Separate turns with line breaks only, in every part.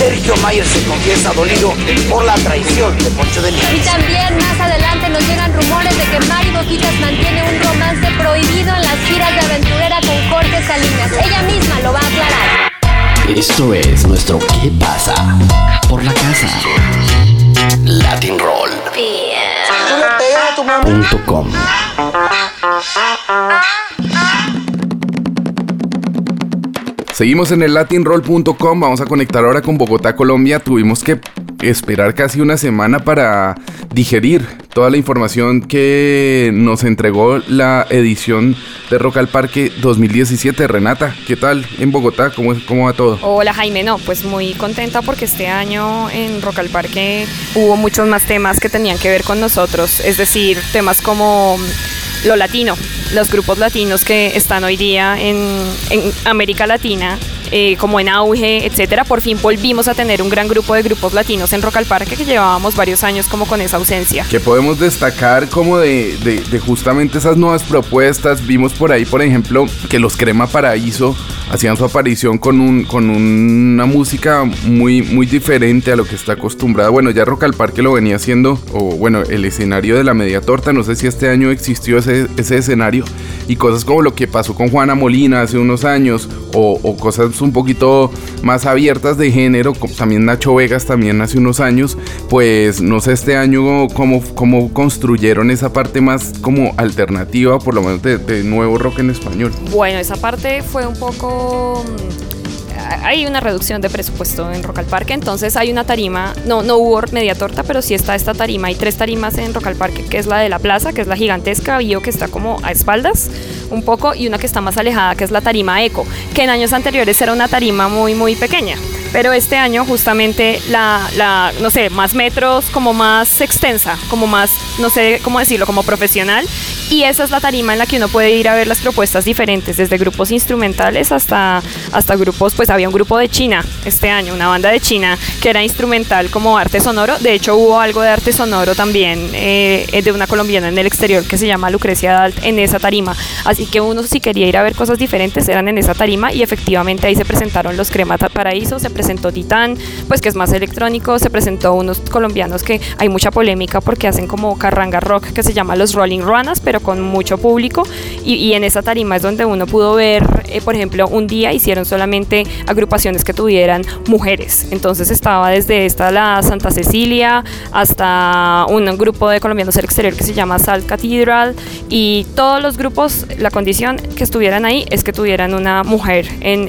Sergio Mayer se confiesa dolido por la traición de Poncho de Nigris.
Y también más adelante nos llegan rumores de que Mari Boquitas mantiene un romance prohibido en las giras de aventurera con Jorge Salinas. Ella misma lo va a aclarar.
Esto es nuestro ¿Qué pasa? Por la casa. Latin Roll. .com.
Seguimos en el latinroll.com, vamos a conectar ahora con Bogotá, Colombia. Tuvimos que esperar casi una semana para digerir toda la información que nos entregó la edición de Rock al Parque 2017. Renata, ¿qué tal en Bogotá? ¿Cómo va todo?
Hola Jaime, no, pues muy contenta porque este año en Rock al Parque hubo muchos más temas que tenían que ver con nosotros, es decir, temas como lo latino, los grupos latinos que están hoy día en América Latina, como en auge, etcétera. Por fin volvimos a tener un gran grupo de grupos latinos en Rock al Parque, que llevábamos varios años como con esa ausencia.
Que podemos destacar como de justamente esas nuevas propuestas. Vimos por ahí, por ejemplo, que los Crema Paraíso hacían su aparición con una música muy, muy diferente a lo que está acostumbrada. Bueno, ya Rock al Parque lo venía haciendo, o bueno, el escenario de la Media Torta. No sé si este año existió ese escenario, y cosas como lo que pasó con Juana Molina hace unos años, o cosas un poquito más abiertas de género, como también Nacho Vegas también hace unos años. Pues no sé este año cómo construyeron esa parte más como alternativa, por lo menos de nuevo rock en español.
Bueno, esa parte fue un poco... Hay una reducción de presupuesto en Rock al Parque, entonces hay una tarima, no hubo Media Torta, pero sí está esta tarima. Hay 3 tarimas en Rock al Parque, que es la de la plaza, que es la gigantesca, Bio, que está como a espaldas un poco, y una que está más alejada, que es la tarima Eco, que en años anteriores era una tarima muy, muy pequeña. Pero este año justamente no sé, más metros, como más extensa, como más, no sé cómo decirlo, como profesional. Y esa es la tarima en la que uno puede ir a ver las propuestas diferentes, desde grupos instrumentales hasta grupos. Pues había un grupo de China este año, una banda de China que era instrumental como arte sonoro. De hecho hubo algo de arte sonoro también de una colombiana en el exterior que se llama Lucrecia Dalt en esa tarima. Así que uno, si quería ir a ver cosas diferentes, eran en esa tarima, y efectivamente ahí se presentaron los Crema Paraíso, se presentó Titán, pues que es más electrónico, se presentó unos colombianos que hay mucha polémica porque hacen como carranga rock, que se llama los Rolling Ruanas, pero con mucho público, y en esa tarima es donde uno pudo ver, por ejemplo, un día hicieron solamente agrupaciones que tuvieran mujeres. Entonces estaba desde la Santa Cecilia hasta un grupo de colombianos del exterior que se llama Salt Cathedral, y todos los grupos, la condición que estuvieran ahí es que tuvieran una mujer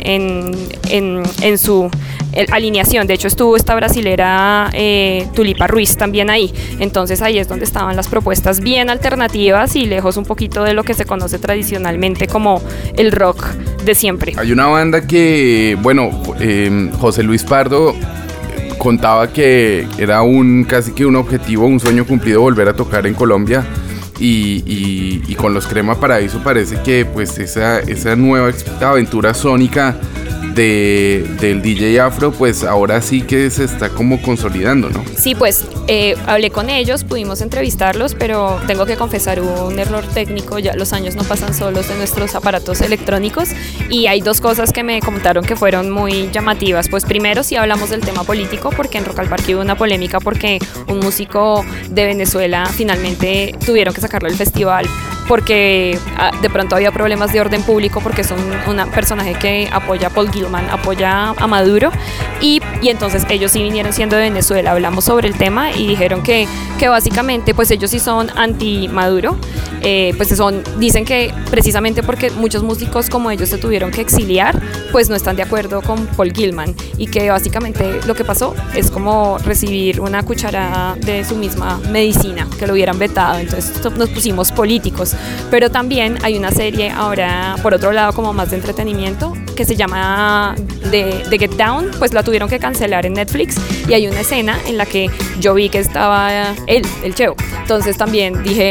en su alineación. De hecho estuvo esta brasilera Tulipa Ruiz también ahí. Entonces ahí es donde estaban las propuestas bien alternativas y lejos un poquito de lo que se conoce tradicionalmente como el rock de siempre.
Hay una banda que, bueno, José Luis Pardo contaba que era casi que un objetivo, un sueño cumplido, volver a tocar en Colombia. Y con los Crema Paraíso parece que pues esa nueva aventura sónica del DJ Afro, pues ahora sí que se está como consolidando, ¿no?
Sí, pues hablé con ellos, pudimos entrevistarlos, pero tengo que confesar, hubo un error técnico. Ya los años no pasan solos en nuestros aparatos electrónicos, y hay 2 cosas que me comentaron que fueron muy llamativas. Pues primero, si hablamos del tema político, porque en Rock al Parque hubo una polémica porque un músico de Venezuela finalmente tuvieron que sacarlo del festival porque de pronto había problemas de orden público, porque es un personaje que apoya a Paul Gilman, apoya a Maduro, y entonces ellos sí vinieron siendo de Venezuela. Hablamos sobre el tema y dijeron que básicamente pues ellos sí son anti-Maduro, pues dicen que precisamente porque muchos músicos como ellos se tuvieron que exiliar, pues no están de acuerdo con Paul Gilman, y que básicamente lo que pasó es como recibir una cucharada de su misma medicina, que lo hubieran vetado. Entonces nos pusimos políticos. Pero también hay una serie ahora, por otro lado, como más de entretenimiento, que se llama The Get Down. Pues la tuvieron que cancelar en Netflix, y hay una escena en la que yo vi que estaba el Cheo. Entonces también dije,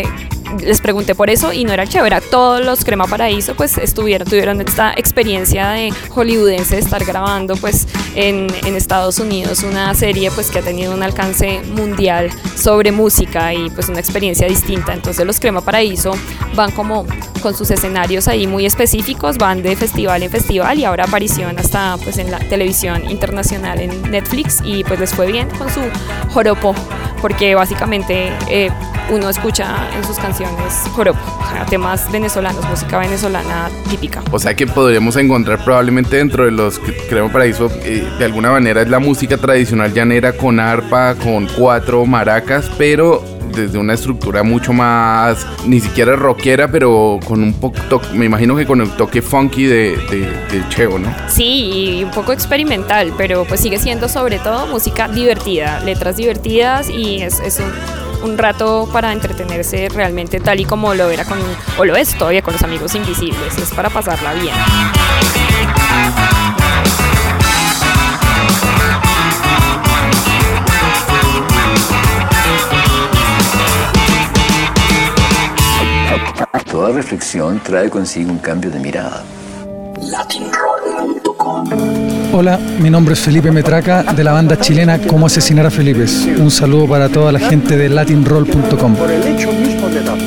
les pregunté por eso y no era chévere. Todos los Crema Paraíso pues tuvieron esta experiencia de hollywoodense de estar grabando pues en Estados Unidos una serie pues que ha tenido un alcance mundial sobre música y pues una experiencia distinta. Entonces los Crema Paraíso van como con sus escenarios ahí muy específicos, van de festival en festival y ahora aparición hasta pues en la televisión internacional en Netflix y pues les fue bien con su joropo, porque básicamente uno escucha en sus canciones joropo, o sea, temas venezolanos, música venezolana típica.
O sea que podríamos encontrar probablemente dentro de los Crema Paraíso, de alguna manera es la música tradicional llanera con arpa, con 4 maracas, pero desde una estructura mucho más, ni siquiera rockera, pero con un poco, me imagino que con el toque funky de Cheo, ¿no?
Sí, y un poco experimental, pero pues sigue siendo sobre todo música divertida, letras divertidas y es un rato para entretenerse realmente tal y como lo era o lo es todavía con los Amigos Invisibles, es para pasarla bien.
Toda reflexión trae consigo un cambio de mirada.
Latinroll.com. Hola, mi nombre es Felipe Metraca de la banda chilena Cómo asesinar a Felipe. Un saludo para toda la gente de Latinroll.com.
Por el hecho mismo de darnos.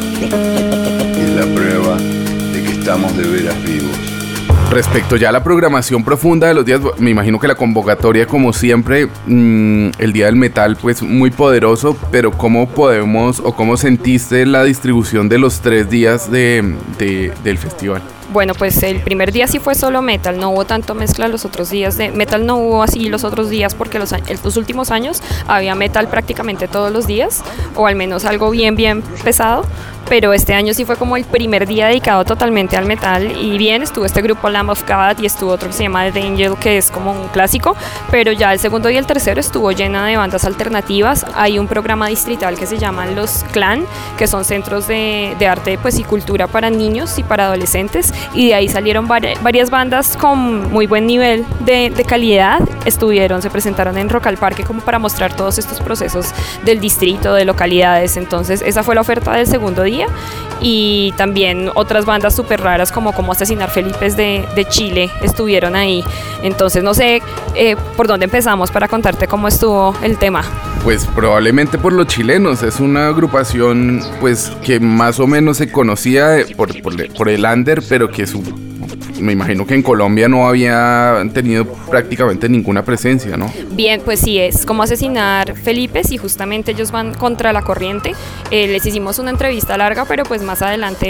Es la prueba de que estamos de veras vivos.
Respecto ya a la programación profunda de los días, me imagino que la convocatoria, como siempre, el Día del Metal, pues muy poderoso, pero ¿cómo podemos o cómo sentiste la distribución de los 3 días del festival?
Bueno, pues el primer día sí fue solo metal, no hubo tanto mezcla los otros días de metal, no hubo así los otros días porque los últimos años había metal prácticamente todos los días, o al menos algo bien pesado, pero este año sí fue como el primer día dedicado totalmente al metal y bien, estuvo este grupo Lamb of God y estuvo otro que se llama The Angel, que es como un clásico, pero ya el segundo y el tercero estuvo llena de bandas alternativas. Hay un programa distrital que se llaman los Clan, que son centros de arte pues y cultura para niños y para adolescentes, y de ahí salieron varias bandas con muy buen nivel de calidad. Se presentaron en Rock al Parque como para mostrar todos estos procesos del distrito, de localidades. Entonces esa fue la oferta del segundo día, y también otras bandas súper raras como Asesinar Felipes de Chile estuvieron ahí. Entonces no sé por dónde empezamos para contarte cómo estuvo el tema.
Pues probablemente por los chilenos, es una agrupación pues que más o menos se conocía por el under, pero que me imagino que en Colombia no había tenido prácticamente ninguna presencia, ¿no?
Bien, pues sí, es como Asesinar Felipes y justamente ellos van contra la corriente. Les hicimos una entrevista larga, pero pues más adelante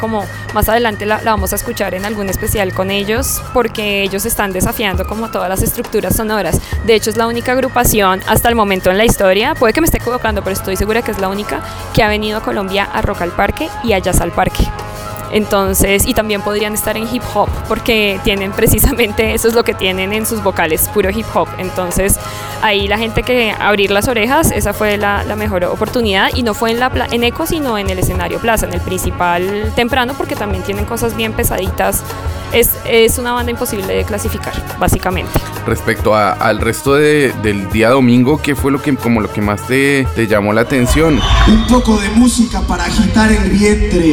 la vamos a escuchar en algún especial con ellos, porque ellos están desafiando como todas las estructuras sonoras. De hecho es la única agrupación hasta el momento en la historia, puede que me esté equivocando, pero estoy segura que es la única que ha venido a Colombia a Rock al Parque y a Jazz al Parque. Entonces, y también podrían estar en hip hop, porque tienen precisamente eso es lo que tienen en sus vocales, puro hip hop. Entonces ahí la gente que abrir las orejas, esa fue la mejor oportunidad, y no fue en Eco, sino en el escenario Plaza, en el principal temprano, porque también tienen cosas bien pesaditas. Es una banda imposible de clasificar, básicamente.
Respecto al resto del día domingo, ¿qué fue lo que más te llamó la atención?
Un poco de música para agitar el vientre.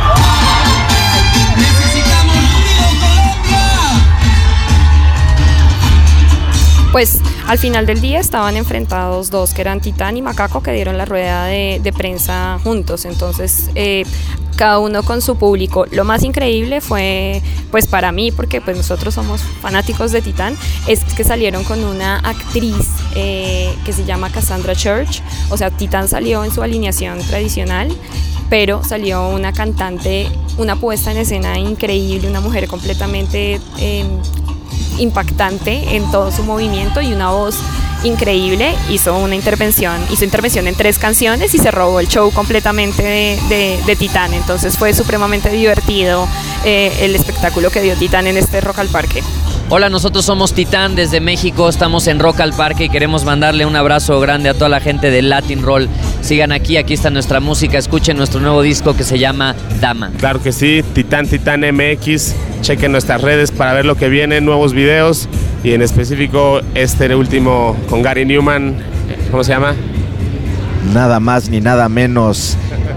Pues al final del día estaban enfrentados dos, que eran Titán y Macaco, que dieron la rueda de prensa juntos. Entonces cada uno con su público. Lo más increíble fue, pues para mí, porque pues nosotros somos fanáticos de Titán, es que salieron con una actriz que se llama Cassandra Church. O sea, Titán salió en su alineación tradicional, pero salió una cantante, una puesta en escena increíble, una mujer completamente impactante en todo su movimiento y una voz increíble. Hizo intervención en 3 canciones y se robó el show completamente de Titán. Entonces fue supremamente divertido el espectáculo que dio Titán en este Rock al Parque.
Hola, nosotros somos Titán desde México, estamos en Rock al Parque y queremos mandarle un abrazo grande a toda la gente de Latin Roll. Sigan aquí está nuestra música, escuchen nuestro nuevo disco que se llama Dama.
Claro que sí, Titán MX, chequen nuestras redes para ver lo que viene, nuevos videos, y en específico este último con Gary Newman, ¿cómo se llama?
Nada más ni nada menos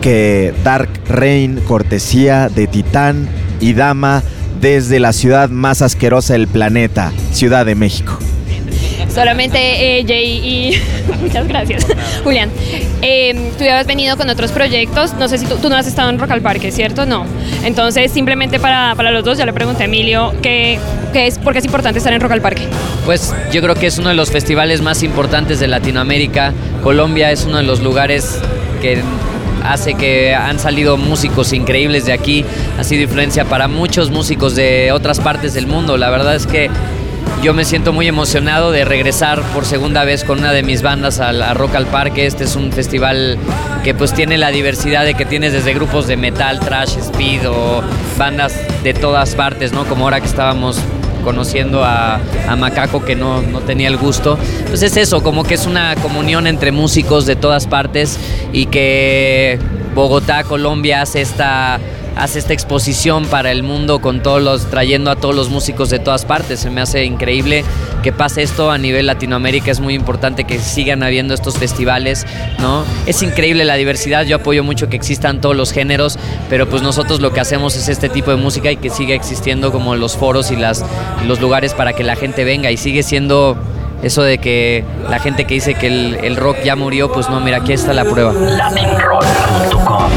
que Dark Reign, cortesía de Titán y Dama, desde la ciudad más asquerosa del planeta, Ciudad de México.
Solamente Jay y... Muchas gracias, Julián. Tú ya has venido con otros proyectos, no sé si tú no has estado en Rock al Parque, ¿cierto? No. Entonces, simplemente para los dos, ya le pregunté a Emilio por qué es importante estar en Rock al Parque.
Pues yo creo que es uno de los festivales más importantes de Latinoamérica. Colombia es uno de los lugares que hace que han salido músicos increíbles de aquí, ha sido influencia para muchos músicos de otras partes del mundo. La verdad es que yo me siento muy emocionado de regresar por segunda vez con una de mis bandas a Rock al Parque. Este es un festival que pues tiene la diversidad de que tienes desde grupos de metal, thrash, speed o bandas de todas partes, ¿no? Como ahora que estábamos conociendo a Macaco, que no tenía el gusto. Pues es eso, como que es una comunión entre músicos de todas partes y que Bogotá, Colombia hace esta exposición para el mundo trayendo a todos los músicos de todas partes. Se me hace increíble que pase esto a nivel Latinoamérica. Es muy importante que sigan habiendo estos festivales, ¿no? Es increíble la diversidad. Yo apoyo mucho que existan todos los géneros, pero pues nosotros lo que hacemos es este tipo de música y que siga existiendo como los foros y los lugares para que la gente venga, y sigue siendo eso de que la gente que dice que el rock ya murió, pues no, mira, aquí está la prueba. LatinRoll.com.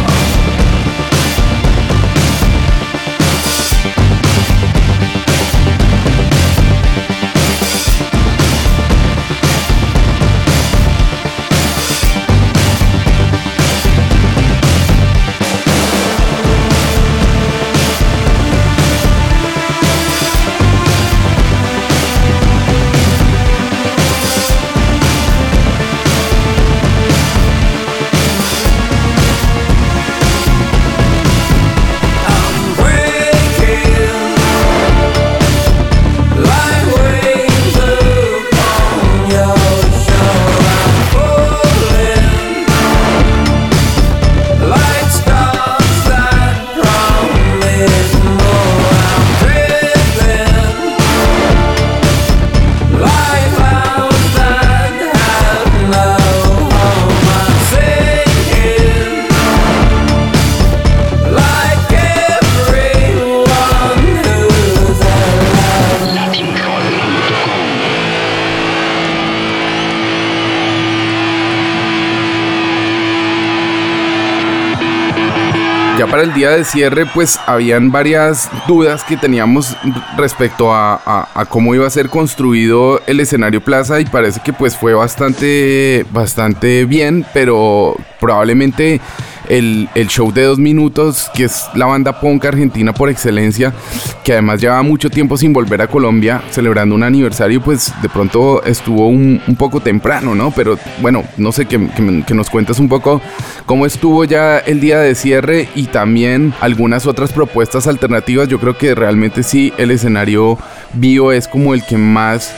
Ya para el día de cierre, pues habían varias dudas que teníamos respecto a cómo iba a ser construido el escenario Plaza, y parece que pues fue bastante bien, pero probablemente el show de 2 minutos, que es la banda punk argentina por excelencia, que además llevaba mucho tiempo sin volver a Colombia celebrando un aniversario, pues de pronto estuvo un poco temprano, ¿no? Pero bueno, no sé, que nos cuentes un poco cómo estuvo ya el día de cierre y también algunas otras propuestas alternativas. Yo creo que realmente sí, el escenario Bio es como el que más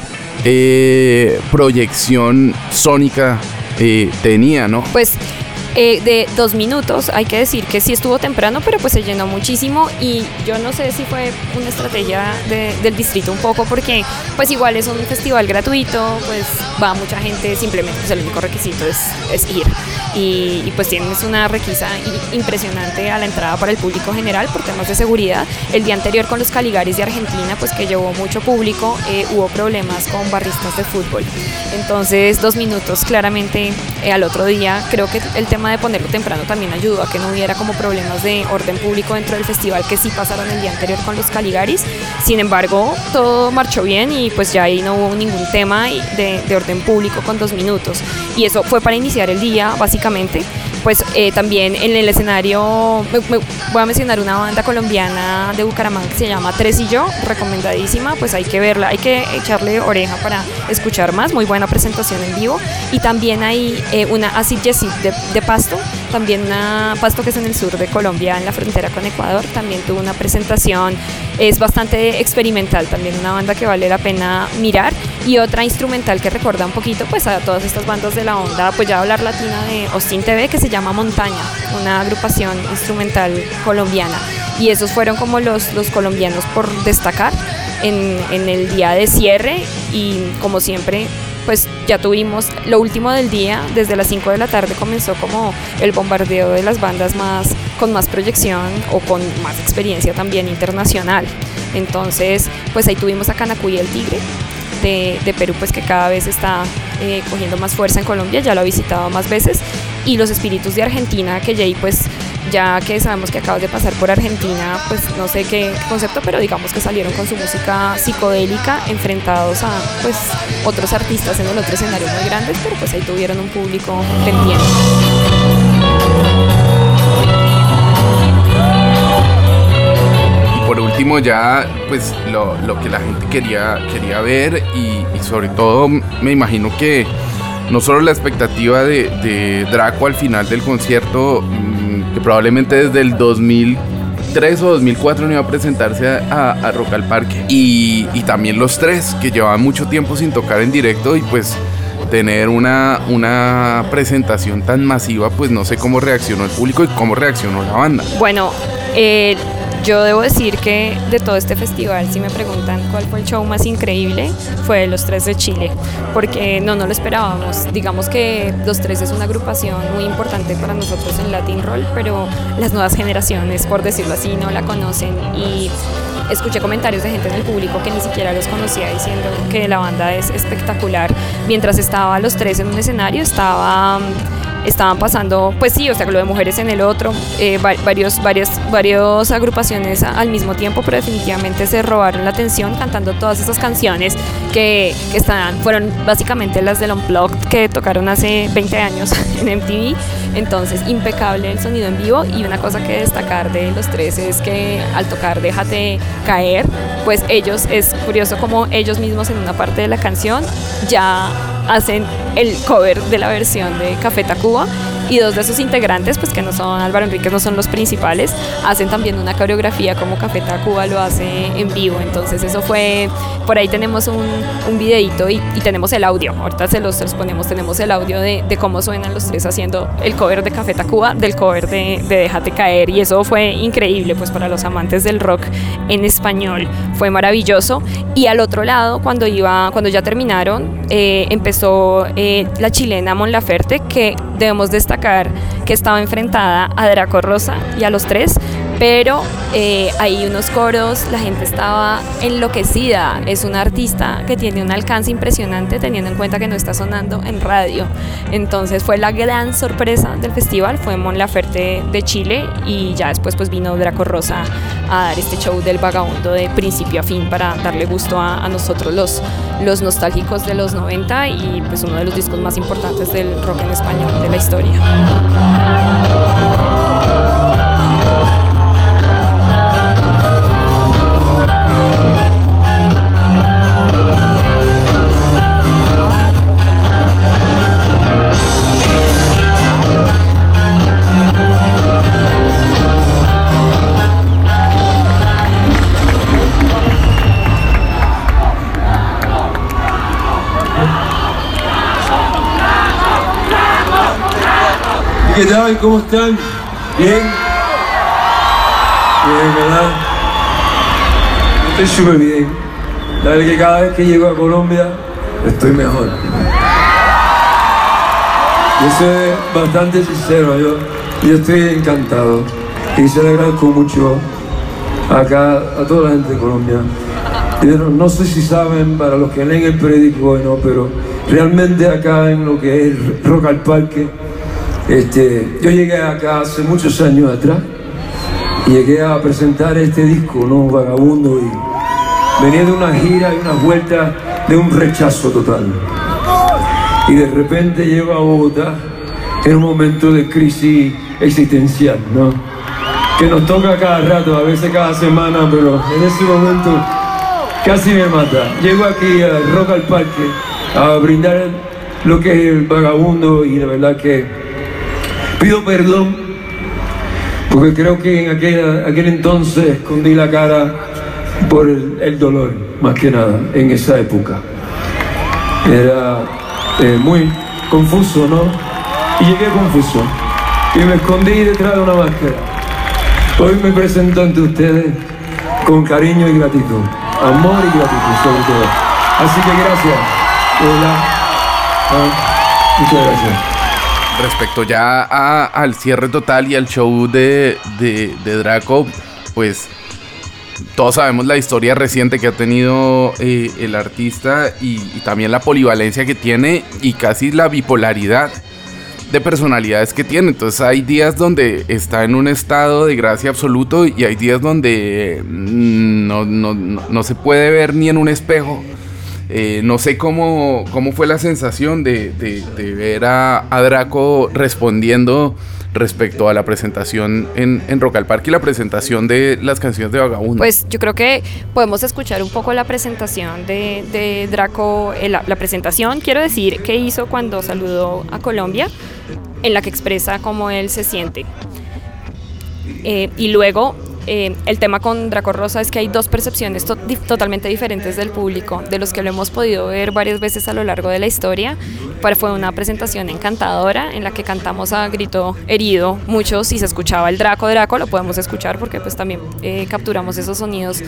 proyección sónica tenía, ¿no?
Pues de 2 minutos, hay que decir que sí estuvo temprano, pero pues se llenó muchísimo, y yo no sé si fue una estrategia del distrito un poco, porque pues igual es un festival gratuito, pues va mucha gente, simplemente pues el único requisito es ir, y pues tienes una requisa impresionante a la entrada para el público general por temas de seguridad. El día anterior con los Caligaris de Argentina, pues que llevó mucho público, hubo problemas con barristas de fútbol, entonces 2 minutos claramente al otro día. Creo que el tema de ponerlo temprano también ayudó a que no hubiera como problemas de orden público dentro del festival, que sí pasaron el día anterior con los Caligaris. Sin embargo, todo marchó bien y pues ya ahí no hubo ningún tema de orden público con 2 minutos, y eso fue para iniciar el día básicamente. Pues también en el escenario voy a mencionar una banda colombiana de Bucaramanga que se llama Tres y Yo, recomendadísima, pues hay que verla, hay que echarle oreja para escuchar más, muy buena presentación en vivo. Y también hay una Acid Yesid de Pasto, también una Pasto que es en el sur de Colombia, en la frontera con Ecuador, también tuvo una presentación, es bastante experimental, también una banda que vale la pena mirar. Y otra instrumental que recuerda un poquito pues a todas estas bandas de la onda, pues ya hablar latina, de Austin TV, que se llama Montaña, una agrupación instrumental colombiana. Y esos fueron como los colombianos por destacar en el día de cierre. Y como siempre, pues ya tuvimos lo último del día. Desde las 5 de la tarde comenzó como el bombardeo de las bandas con más proyección o con más experiencia también internacional. Entonces pues ahí tuvimos a Canacuy el Tigre de Perú, pues que cada vez está cogiendo más fuerza en Colombia, ya lo ha visitado más veces, y Los Espíritus de Argentina, que Jay, pues ya que sabemos que acabas de pasar por Argentina, pues no sé qué concepto, pero digamos que salieron con su música psicodélica enfrentados a pues otros artistas en el otro escenario muy grandes, pero pues ahí tuvieron un público pendiente.
Por último ya pues lo que la gente quería ver y sobre todo me imagino que no solo la expectativa de Draco al final del concierto, que probablemente desde el 2003 o 2004 no iba a presentarse a Rock al Parque, y también los tres que llevaban mucho tiempo sin tocar en directo, y pues tener una presentación tan masiva, pues no sé cómo reaccionó el público y cómo reaccionó la banda.
Bueno, yo debo decir que de todo este festival, si me preguntan cuál fue el show más increíble, fue Los Tres de Chile, porque no lo esperábamos. Digamos que Los Tres es una agrupación muy importante para nosotros en Latin Roll, pero las nuevas generaciones, por decirlo así, no la conocen, y escuché comentarios de gente en el público que ni siquiera los conocía diciendo que la banda es espectacular. Mientras estaba Los Tres en un escenario, estaban pasando, pues sí, o sea, lo de Mujeres en el otro, varias agrupaciones al mismo tiempo, pero definitivamente se robaron la atención cantando todas esas canciones que fueron básicamente las del Unplugged que tocaron hace 20 años en MTV. Entonces, impecable el sonido en vivo, y una cosa que destacar de Los Tres es que al tocar Déjate Caer, pues es curioso como ellos mismos en una parte de la canción ya hacen el cover de la versión de Café Tacuba, y dos de sus integrantes, pues que no son Álvaro Enríquez, no son los principales, hacen también una coreografía como Café Tacuba lo hace en vivo. Entonces eso fue, por ahí tenemos un videito y tenemos el audio, ahorita se los ponemos, tenemos el audio de cómo suenan Los Tres haciendo el cover de Café Tacuba del cover de Déjate Caer, y eso fue increíble, pues para los amantes del rock en español fue maravilloso. Y al otro lado, cuando ya terminaron, empezó la chilena Mon Laferte, que debemos destacar que estaba enfrentada a Draco Rosa y a Los Tres, pero hay unos coros, la gente estaba enloquecida. Es una artista que tiene un alcance impresionante, teniendo en cuenta que no está sonando en radio. Entonces fue la gran sorpresa del festival, fue Mon Laferte de Chile, y ya después pues vino Draco Rosa a dar este show del vagabundo de principio a fin para darle gusto a nosotros los nostálgicos de los 90, y pues uno de los discos más importantes del rock en español de la historia.
¿Qué tal? ¿Cómo están? ¿Bien? Bien, ¿verdad? Estoy súper bien. La verdad que cada vez que llego a Colombia estoy mejor. Yo soy bastante sincero, yo estoy encantado y se le agradezco mucho acá a toda la gente de Colombia. No sé si saben, para los que leen el periódico o no, pero realmente acá en lo que es Rock al Parque, yo llegué acá hace muchos años atrás y llegué a presentar este disco, ¿no? Vagabundo, y venía de una gira y unas vueltas de un rechazo total. Y de repente llego a Bogotá en un momento de crisis existencial, ¿no? Que nos toca cada rato, a veces cada semana, pero en ese momento casi me mata. Llego aquí al Rock al Parque a brindar lo que es el Vagabundo, y de verdad que pido perdón, porque creo que en aquel entonces escondí la cara por el dolor, más que nada, en esa época. Era muy confuso, ¿no? Y llegué confuso, y me escondí detrás de una máscara. Hoy me presento ante ustedes con cariño y gratitud, amor y gratitud sobre todo. Así que gracias, de verdad. Muchas gracias.
Respecto ya al cierre total y al show de Draco, pues todos sabemos la historia reciente que ha tenido el artista y también la polivalencia que tiene y casi la bipolaridad de personalidades que tiene. Entonces hay días donde está en un estado de gracia absoluto y hay días donde no se puede ver ni en un espejo. No sé cómo fue la sensación de ver a Draco respondiendo respecto a la presentación en Rock al Parque y la presentación de las canciones de Vagabundo.
Pues yo creo que podemos escuchar un poco la presentación de Draco, la presentación, quiero decir, que hizo cuando saludó a Colombia, en la que expresa cómo él se siente. Y luego el tema con Draco Rosa es que hay dos percepciones totalmente diferentes del público, de los que lo hemos podido ver varias veces a lo largo de la historia. Fue una presentación encantadora en la que cantamos a grito herido muchos y se escuchaba el Draco, lo podemos escuchar porque pues también capturamos esos sonidos.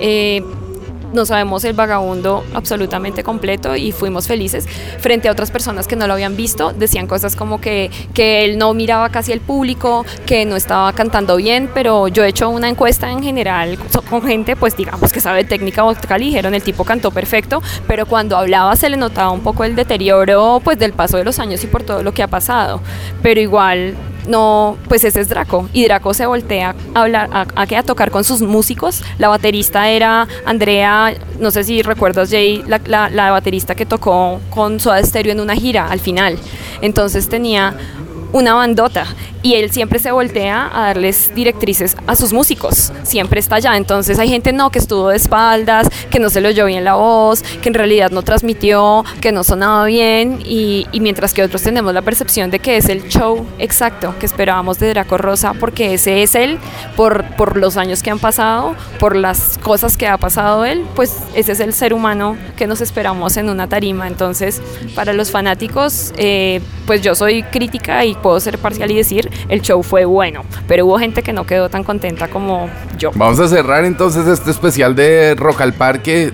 No sabemos el Vagabundo absolutamente completo y fuimos felices. Frente a otras personas que no lo habían visto, decían cosas como que él no miraba casi al público, que no estaba cantando bien, pero yo he hecho una encuesta en general con gente, pues digamos que sabe técnica vocal y dijeron el tipo cantó perfecto, pero cuando hablaba se le notaba un poco el deterioro pues del paso de los años y por todo lo que ha pasado, pero igual no, pues ese es Draco, y Draco se voltea a hablar, a tocar con sus músicos. La baterista era Andrea, no sé si recuerdas, Jay, la baterista que tocó con Soda Stereo en una gira al final, entonces tenía una bandota y él siempre se voltea a darles directrices a sus músicos, siempre está allá. Entonces hay gente que estuvo de espaldas, que no se le oyó bien la voz, que en realidad no transmitió, que no sonaba bien y mientras que otros tenemos la percepción de que es el show exacto que esperábamos de Draco Rosa, porque ese es él, por los años que han pasado, por las cosas que ha pasado él, pues ese es el ser humano que nos esperamos en una tarima. Entonces para los fanáticos, pues yo soy crítica y puedo ser parcial y decir el show fue bueno, pero hubo gente que no quedó tan contenta como yo.
Vamos a cerrar entonces este especial de Rock al Parque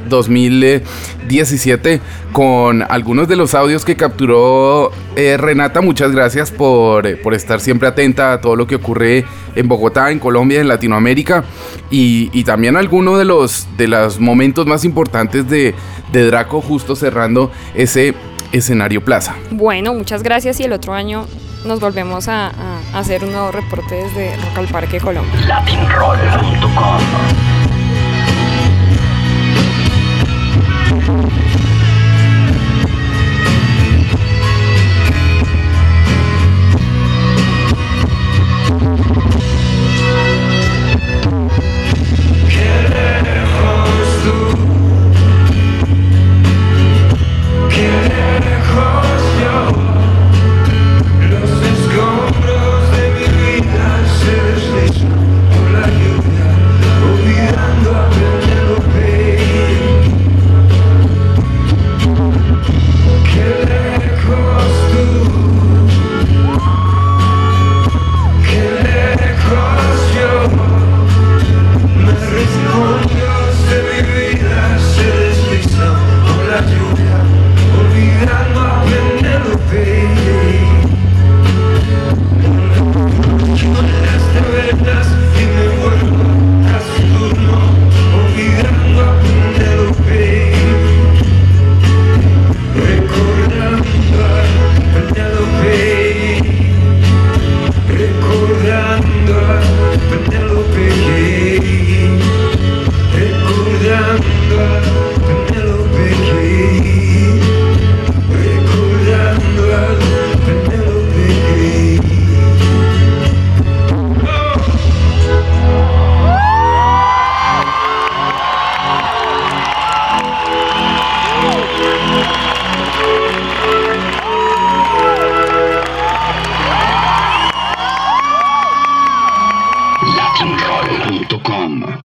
2017 con algunos de los audios que capturó Renata. Muchas gracias por estar siempre atenta a todo lo que ocurre en Bogotá, en Colombia, en Latinoamérica y también algunos de los momentos más importantes de Draco, justo cerrando ese escenario Plaza.
Bueno, muchas gracias y el otro año nos volvemos a hacer un nuevo reporte desde Rock al Parque Colombia.
Latinroll.com latinroll.com